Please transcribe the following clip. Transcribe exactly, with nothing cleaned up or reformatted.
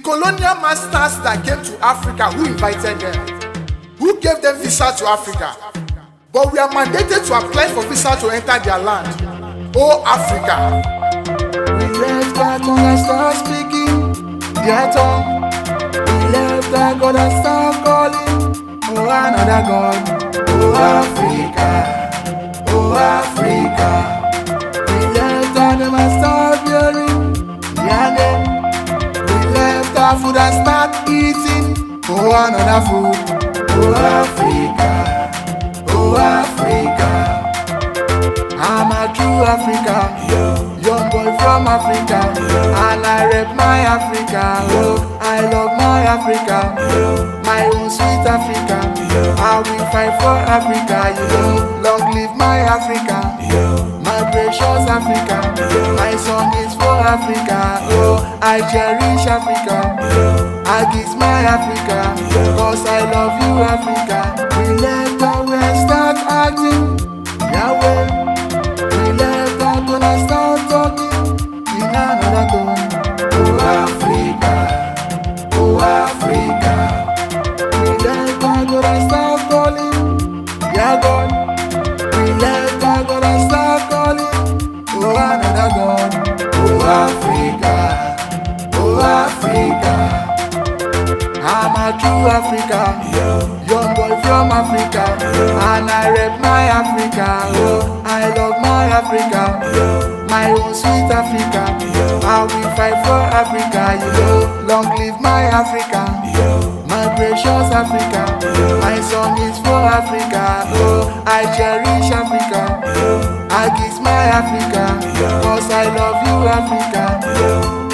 colonial masters that came to Africa, who invited them? Who gave them visa to Africa? But we are mandated to apply for visa to enter their land. Oh, Africa. We left our tongue and start speaking their tongue. We left our God and start calling oh another God. Oh Africa, oh Africa. We left our name and start hearing their name. We left our food and start eating oh another food. Oh Africa, oh Africa. I'm a true Africa, young boy from Africa, and I rep my Africa. Oh, I love my Africa, my own sweet Africa. I will fight for Africa, you know. Long live my Africa, my precious Africa. My song is for Africa. Oh, I cherish Africa. I kiss my Africa, cause I love you, Africa. We left away and start acting Yahweh. We left our tone and start talking in another tone. Oh Africa, oh Africa. We left our God and start calling, yeah God. We left our God and start calling, oh another God. Oh Africa, oh Africa. I'm a true Africa, young boy from Africa, and I rep my Africa. Oh, I love my Africa, my own sweet Africa. I will fight for Africa, you know. Long live my Africa, my precious Africa. My song is for Africa. Oh, I cherish Africa. I kiss my Africa, cause I love you, Africa.